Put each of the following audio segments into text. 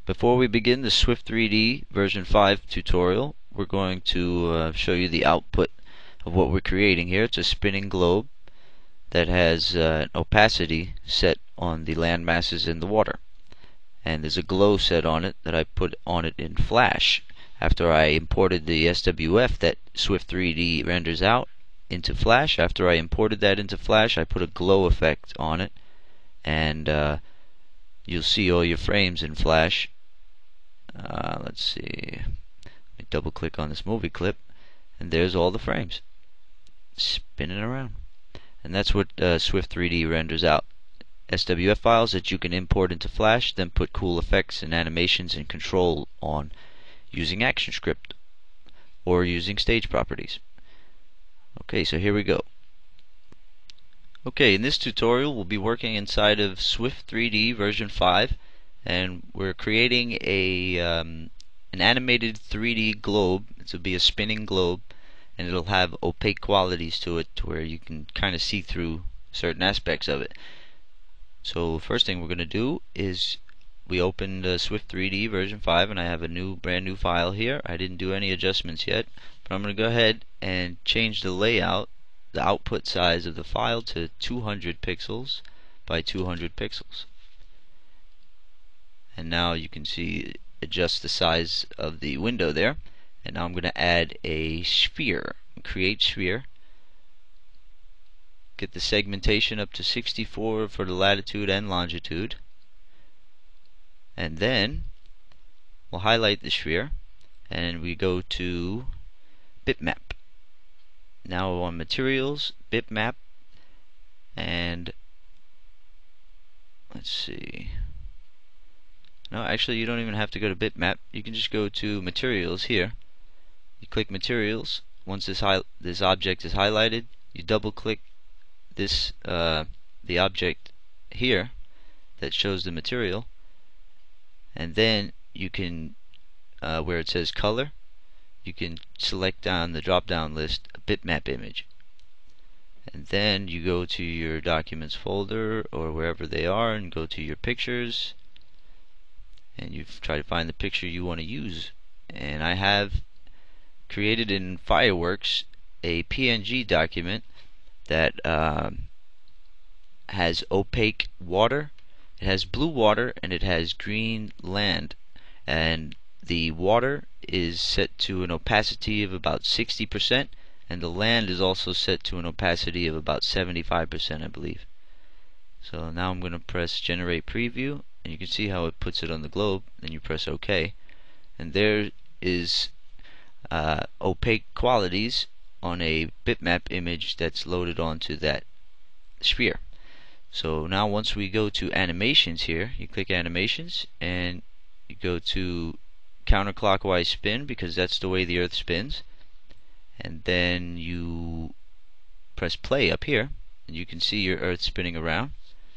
Before we begin the Swift 3D version 5 tutorial, we're going to show you the output of what we're creating here. It's a spinning globe that has an opacity set on the land masses in the water. And there's a glow set on it that I put on it in Flash after I imported the SWF that Swift 3D renders out into Flash. After I imported that into Flash, I put a glow effect on it, and you'll see all your frames in Flash. Let's see. Let me double click on this movie clip, and there's all the frames spinning around. And that's what Swift 3D renders out. SWF files that you can import into Flash, then put cool effects and animations and control on using ActionScript or using stage properties. Okay, so here we go. Okay, in this tutorial we'll be working inside of Swift 3D version 5, and we're creating a an animated 3D globe. This will be a spinning globe, and it'll have opaque qualities to it to where you can kind of see through certain aspects of it. So first thing we're going to do is we opened Swift 3D version 5, and I have a brand new file here. I didn't do any adjustments yet, but I'm going to go ahead and change the layout, the output size of the file to 200 pixels by 200 pixels. And now you can see adjust the size of the window there. And now I'm going to add a sphere. Create sphere. Get the segmentation up to 64 for the latitude and longitude. And then we'll highlight the sphere and we go to bitmap. Now on materials, bitmap, and let's see. No, actually you don't even have to go to bitmap. You can just go to materials here. You click materials. Once this object is highlighted, you double click this the object here that shows the material, and then you can where it says color, you can select down the drop down list a bitmap image, and then you go to your documents folder or wherever they are and go to your pictures, and you try to find the picture you want to use. And I have created in Fireworks a PNG document that has opaque water, it has blue water, and it has green land, and the water is set to an opacity of about 60%, and the land is also set to an opacity of about 75%, I believe. So now I'm going to press generate preview, and you can see how it puts it on the globe. Then you press OK, and there is opaque qualities on a bitmap image that's loaded onto that sphere. So now once we go to animations here, you click animations and you go to counterclockwise spin because that's the way the earth spins, and then you press play up here and you can see your earth spinning around,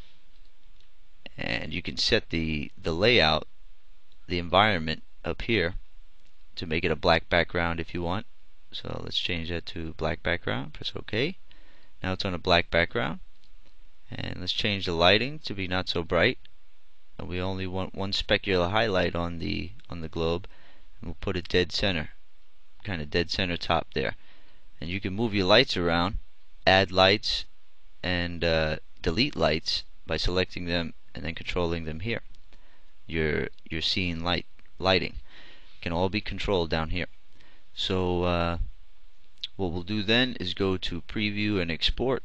and you can set the layout, the environment up here to make it a black background if you want. So let's change that to black background. Press OK. Now it's on a black background. And let's change the lighting to be not so bright. And we only want one specular highlight on the globe, and we'll put it dead center, kind of dead center top there. And you can move your lights around, add lights, and delete lights by selecting them and then controlling them here. Your scene lighting can all be controlled down here. So what we'll do then is go to preview and export,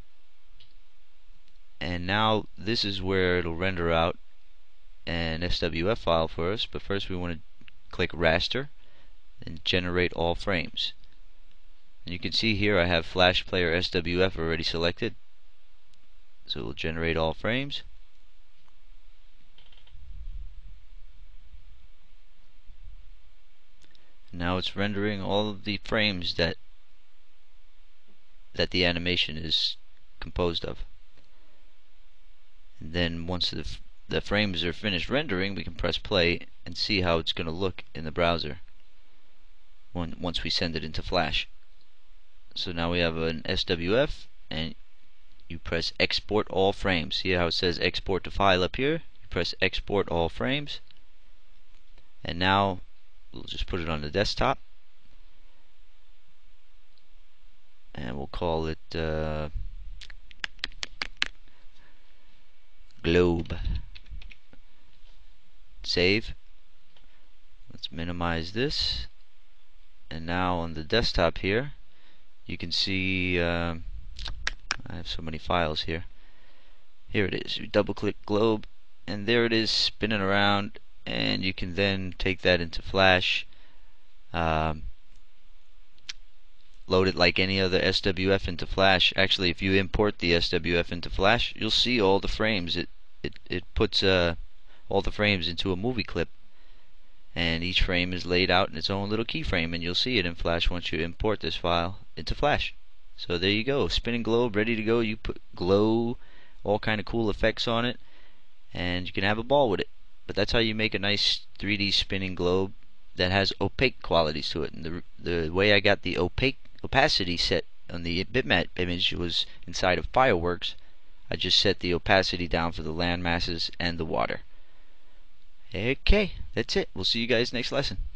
and now this is where it'll render out an SWF file for us. But first we want to click raster and generate all frames, and you can see here I have Flash Player SWF already selected, so we'll generate all frames. Now it's rendering all of the frames that the animation is composed of. And then once the frames are finished rendering, we can press play and see how it's going to look in the browser once we send it into Flash. So now we have an SWF, and you press export all frames. See how it says export to file up here? You press export all frames, And now we'll just put it on the desktop, and we'll call it globe. Save. Let's minimize this. And now on the desktop here, you can see I have so many files here. Here it is. You double click globe, and there it is spinning around, and you can then take that into Flash, load it like any other SWF into Flash. Actually, if you import the SWF into Flash, you'll see all the frames. It puts all the frames into a movie clip, and each frame is laid out in its own little keyframe, and you'll see it in Flash once you import this file into Flash. So there you go, spinning globe ready to go. You put glow, all kind of cool effects on it, and you can have a ball with it. But that's how you make a nice 3D spinning globe that has opaque qualities to it. And the way I got the opacity set on the bitmap image was inside of Fireworks. I just set the opacity down for the land masses and the water. Okay, that's it. We'll see you guys next lesson.